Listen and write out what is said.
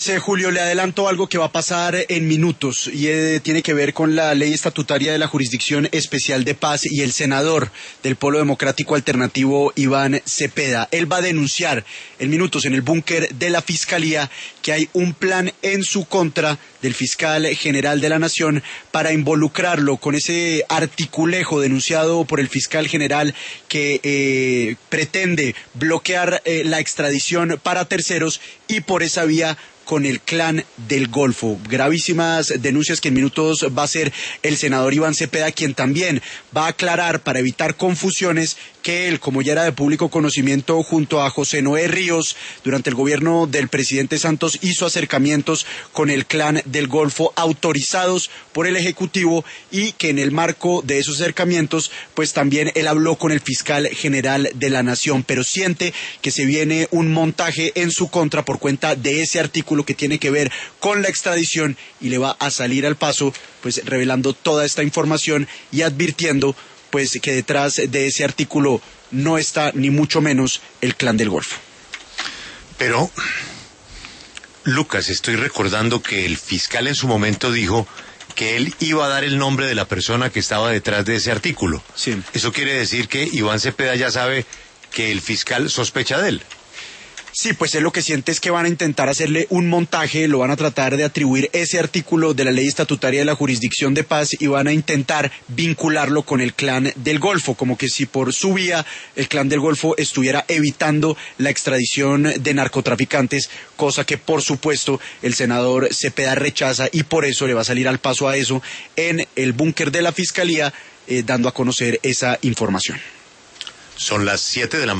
Julio, le adelanto algo que va a pasar en minutos y tiene que ver con la ley estatutaria de la Jurisdicción Especial de Paz y el senador del Polo Democrático Alternativo, Iván Cepeda. Él va a denunciar en minutos en el búnker de la Fiscalía que hay un plan en su contra del fiscal general de la Nación para involucrarlo con ese articulejo denunciado por el fiscal general que pretende bloquear la extradición para terceros y por esa vía con el Clan del Golfo. Gravísimas denuncias que en minutos va a hacer el senador Iván Cepeda, quien también va a aclarar, para evitar confusiones, que él, como ya era de público conocimiento, junto a José Noé Ríos, durante el gobierno del presidente Santos, hizo acercamientos con el Clan del Golfo autorizados por el Ejecutivo y que en el marco de esos acercamientos, pues también él habló con el fiscal general de la Nación, pero siente que se viene un montaje en su contra por cuenta de ese artículo que tiene que ver con la extradición y le va a salir al paso, pues revelando toda esta información y advirtiendo pues que detrás de ese artículo no está ni mucho menos el Clan del Golfo. Pero, Lucas, estoy recordando que el fiscal en su momento dijo que él iba a dar el nombre de la persona que estaba detrás de ese artículo. Sí. Eso quiere decir que Iván Cepeda ya sabe que el fiscal sospecha de él. Sí, pues él lo que siente es que van a intentar hacerle un montaje, lo van a tratar de atribuir ese artículo de la ley estatutaria de la Jurisdicción de Paz y van a intentar vincularlo con el Clan del Golfo, como que si por su vía el Clan del Golfo estuviera evitando la extradición de narcotraficantes, cosa que por supuesto el senador Cepeda rechaza y por eso le va a salir al paso a eso en el búnker de la Fiscalía, dando a conocer esa información. Son las 7 de la mañana.